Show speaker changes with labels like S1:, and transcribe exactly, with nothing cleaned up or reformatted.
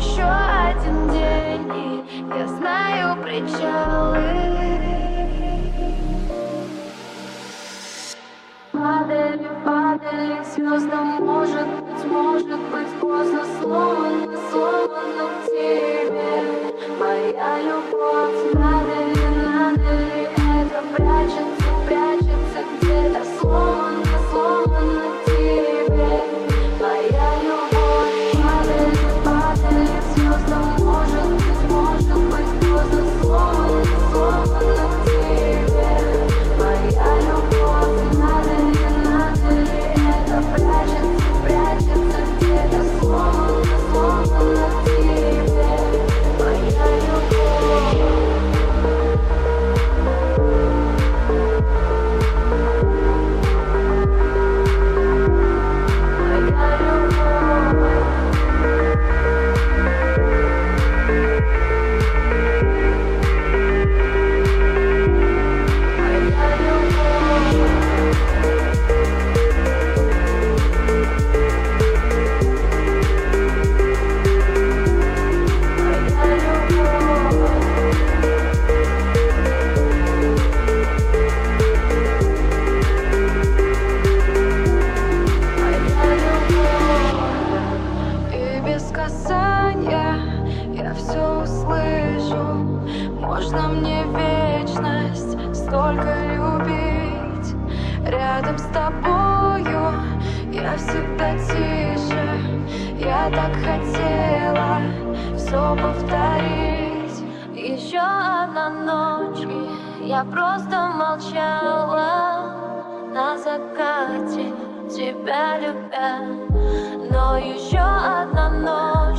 S1: еще один день, и я знаю причалы. Падали, падали звездам, может быть, может быть, поздно, сломано, сломано в тебе моя любовь. Надо ли, надо ли это прячется, прячется где-то, сломано, сломано в тебе моя любовь. Падали, падали звездам, может быть, может быть, поздно, сломано, сломано в тебе моя любовь. Надо ли, надо ли это прячется, прячется где-то, сломано, сломано в тебе моя любовь. Я все услышу. Можно мне вечность столько любить. Рядом с тобою я всегда тише. Я так хотела все повторить. Еще одна ночь, и я просто молчала на закате, тебя любя. Но еще одна ночь,